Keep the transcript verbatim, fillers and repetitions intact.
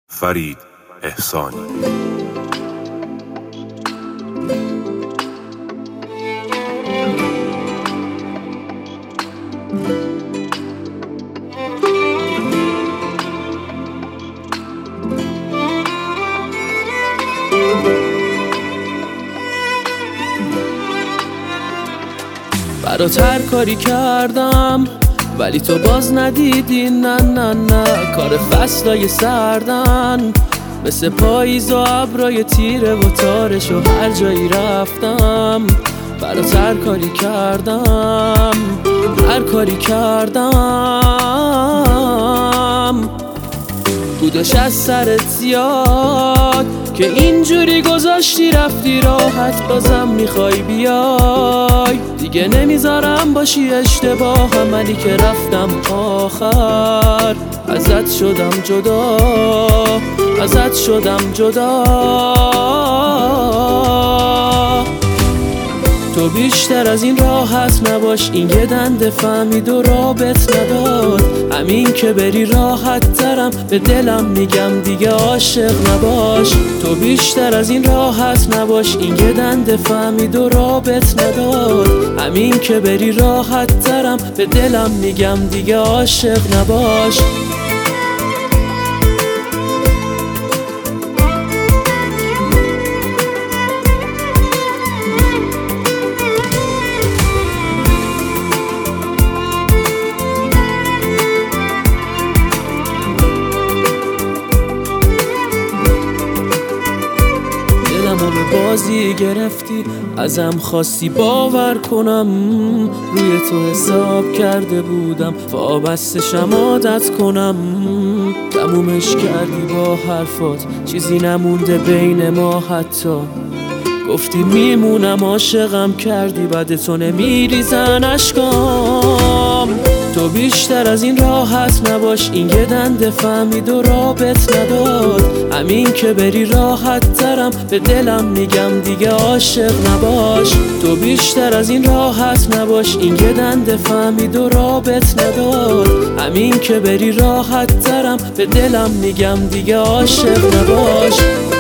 فرید احسانی. برات هر کاری کردم ولی تو باز ندیدی، نه نه نه. کار فصلای سردن مثل پاییز و ابرای تیره و تارش و هر جایی رفتم. برات هر کاری کردم، هر کاری کردم. بودش از سرت زیاد که اینجوری گذاشتی رفتی راحت، بازم میخوای بیای. دیگه نمیذارم باشی اشتباه منی که رفتم آخر. ازت شدم جدا، ازت شدم جدا. تو بیشتر از این راحت نباش، این یه دنده فهمید و رابط نداد. همین که بری راحت ترم، به دلم میگم دیگه عاشق نباش. تو بیشتر از این راحت نباش، این یه دنده فهمید و رابط نداد. همین که بری راحت ترم، به دلم میگم دیگه عاشق نباش. به بازی گرفتی، ازم خواستی باور کنم. روی تو حساب کرده بودم، وابستشم عادت کنم. تمومش کردی با حرفات، چیزی نمونده بین ما حتی. گفتی میمونم عاشقم کردی، بعد تو نمیریزن اشکام. تو بیشتر از این راحت نباش، این یه دنده فهمید و رابط نداد. همین که بری راحت ترم، به دلم میگم دیگه عاشق نباش. تو بیشتر از این راحت نباش، این یه دنده فهمید و رابط نداد. همین که بری راحت ترم، به دلم میگم دیگه عاشق نباش.